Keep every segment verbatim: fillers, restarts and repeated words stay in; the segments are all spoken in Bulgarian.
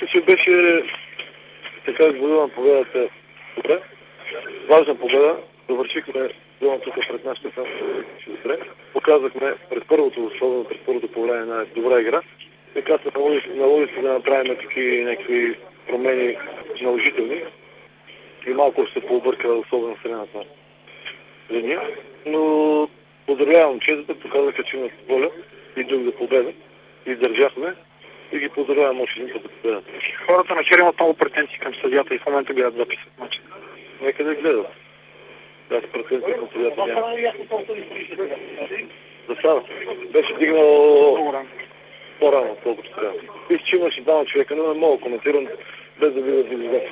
Мисля, че беше така извоювана победата добре. Важна победа. Довършихме зона тук пред нашата фан добре. Показахме пред първото, особено пред първото по време на добра игра. Така се наложи се да направим такива някакви промени наложителни. И малко ще се пообърка, особено в средната линия. Но поздравявам момчетата, показаха, че имат воля и друг да победа. И държахме и ги поздравявам още един път да победат. Хората на Чер имат много претенции към съдията и в момента гледат записа в мача. Нека да гледат. Да, с претенции към съдията няма. За сега беше дигнал по-рано, отколкото сега. Виж, че имаше двама човека, но не мога да коментирам без да видя дивизията.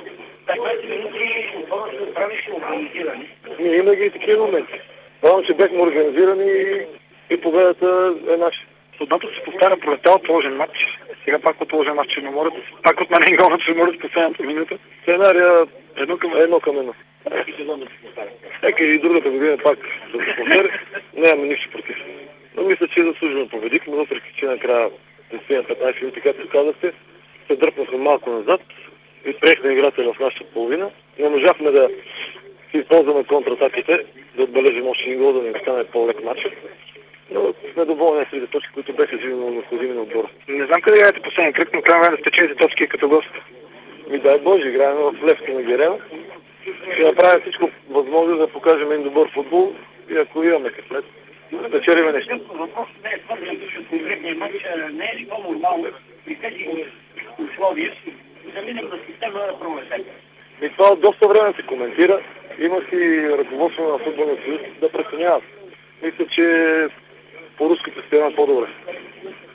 Ние има ги и такива моменти. Правилно, че бехме организирани и, и победата е наша. Съдбата се повтаря пролетта отложен матч. Сега пак отложен матч Черноморец. Пак от мен гол на Черноморец последната минута. Сценария едно към едно. Към едно. Нека и другата година пак да се повтори. Нямаме нищо против. Но мисля, че заслужено победихме, въпреки че накрая десет-петнайсет минути, както казахте, се дръпнахме малко назад и приехме играта в нашата половина. Не можахме да си използваме контратаките, да отбележим още един гол, да ни стане по-лек матч. Но сме доволни с трите точки, които бяха живено необходими на отбора. Не знам къде играете последния кръг, но трябва да спечелите точки като гост. Ми дай Боже, играем в Левски на Герел. Ще направим всичко възможно да покажем един добър футбол и ако имаме късмет, да спечелиме нещо. Въпросът не е свързан с конкретния матч, не е ли по-нормално при тези условия да минем на система на пролетета? И това доста време се коментира. Има си ръководство на футболния съюз да преценяват. Мисля, че по руската система е по-добре.